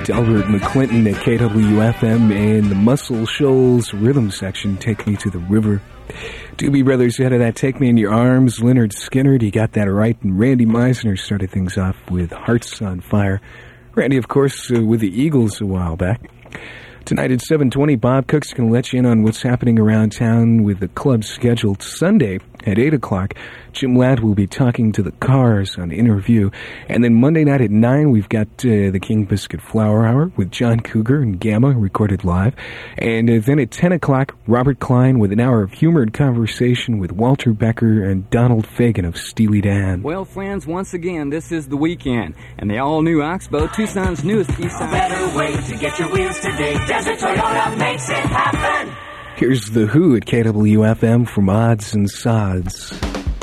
Delbert McClinton at KWFM and the Muscle Shoals rhythm section, Take Me to the River. Doobie Brothers ahead of that, Take Me in Your Arms. Leonard Skinner, you got that right. And Randy Meisner started things off with Hearts on Fire. Randy, of course, with the Eagles a while back. Tonight at 7:20, Bob Cook's going to let you in on what's happening around town with the club scheduled Sunday at 8 o'clock. Jim Ladd will be talking to the Cars on Interview. And then Monday night at 9, we've got the King Biscuit Flower Hour with John Cougar and Gamma recorded live. And then at 10 o'clock, Robert Klein with an hour of humor and conversation with Walter Becker and Donald Fagan of Steely Dan. Well, friends, once again, this is the weekend. And the all-new Oxbow, Tucson's newest Eastside. A better way to get your wheels today. Desert Toyota makes it happen. Here's The Who at KWFM from Odds and Sods.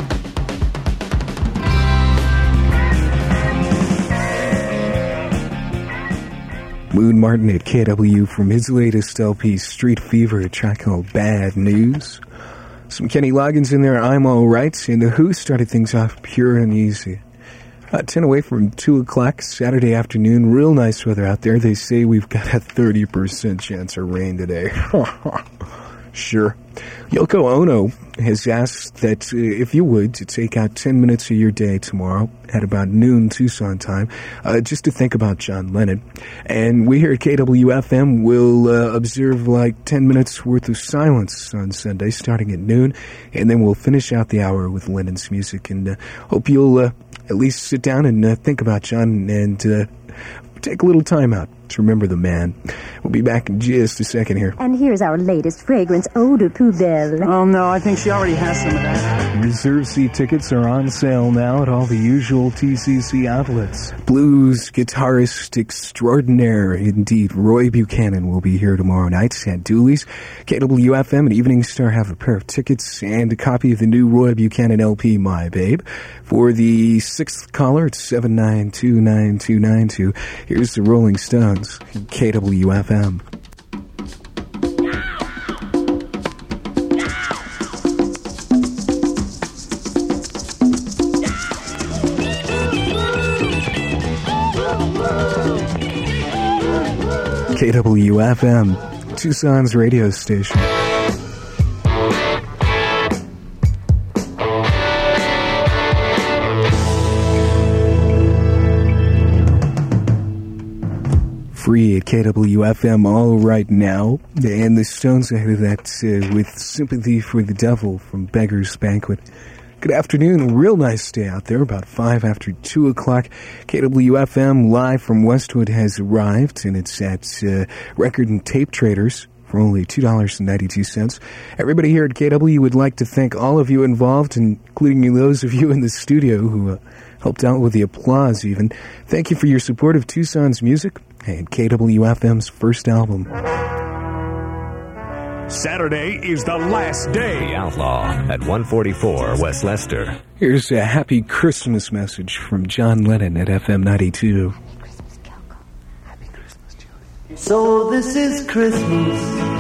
Moon Martin at KW from his latest LP, Street Fever, a track called Bad News. Some Kenny Loggins in there, I'm All Right. And The Who started things off pure and easy. 10 away from 2 o'clock Saturday afternoon. Real nice weather out there. They say we've got a 30% chance of rain today. Sure. Yoko Ono has asked that if you would, to take out 10 minutes of your day tomorrow at about noon Tucson time, just to think about John Lennon. And we here at KWFM will observe like 10 minutes worth of silence on Sunday starting at noon, and then we'll finish out the hour with Lennon's music. And hope you'll at least sit down and think about John and take a little time out to remember the man. We'll be back in just a second here. And here's our latest fragrance, Eau de Poubelle. Oh, no, I think she already has some of that. Reserve seat tickets are on sale now at all the usual TCC outlets. Blues guitarist extraordinaire, indeed, Roy Buchanan will be here tomorrow night at Dooley's. KWFM and Evening Star have a pair of tickets and a copy of the new Roy Buchanan LP, My Babe. For the 6th caller, it's 7929292. Here's the Rolling Stones. KWFM. KWFM, Tucson's radio station. Free at KWFM all right now. And the Stones ahead of that with Sympathy for the Devil from Beggar's Banquet. Good afternoon. Real nice day out there, about 5 after 2 o'clock. KWFM live from Westwood has arrived, and it's at Record and Tape Traders for only $2.92. Everybody here at KW would like to thank all of you involved, including those of you in the studio who helped out with the applause even. Thank you for your support of Tucson's music and KWFM's first album. Saturday is the last day. The Outlaw at 144 West Leicester. Here's a happy Christmas message from John Lennon at FM 92. So this is Christmas.